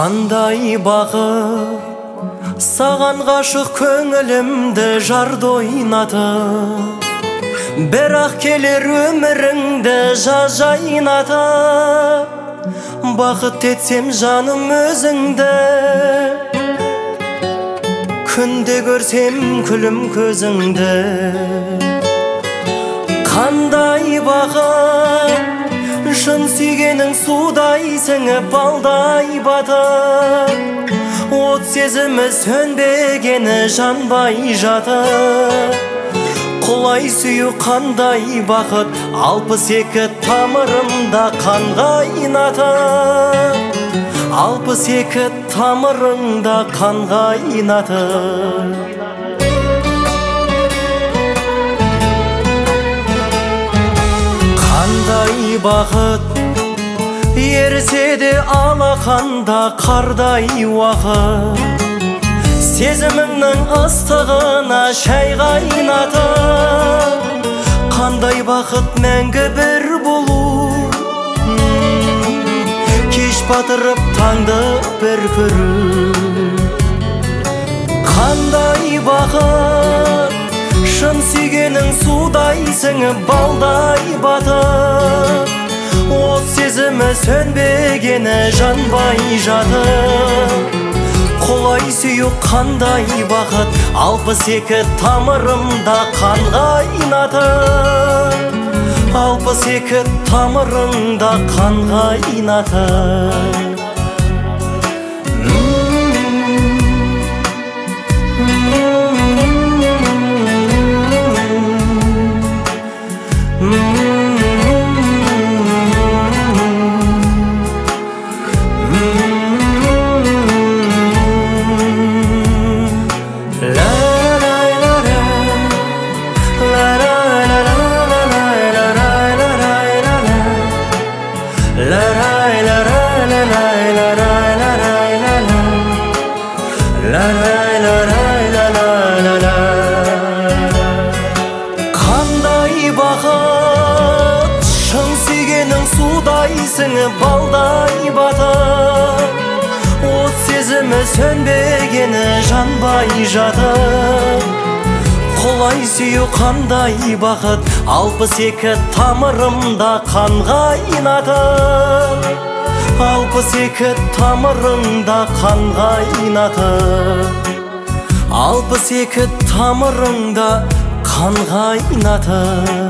Қандай бақыт саған ғашық көңілімді жарды ойнатып, бірақ келер өміріңді жайнатып. Бақыт етсем жаным өзіңді, күнде көрсем күлім көзіңді. Қандай бақыт шын сүйгенің судай сіңіп балдай батып, от сезімі сөнбегені жанбай жатып. Құлай сүю қандай бақыт, 62 тамырымда қан қайнатып, 62 тамырыңда қан қайнатып. Қандай бақыт ерсе де алақанда қардай уақыт, сезіміңнің ыстығына шай қайнатып. Қандай бақыт мәңгі бір болу, кеш батырып таңды бір көру. Қандай бақыт шын сүйгенің судай сіңіп балдай батып, от сезімі сөнбегені жанбай жатып. Құлай сүю қандай бақыт, 62 тамырымда қан қайнатып, 62 тамырыңда қан қайнатып. Қандай бақыт шын сүйгенің судай сіңіп балдай батып, от сезімі сөнбегені жанбай жатып. Құлай сүю қандай бақыт, 62 тамырымда қан қайнатып, 62 тамырыңда қан қайнатып, 62 тамырыңда қан қайнатып.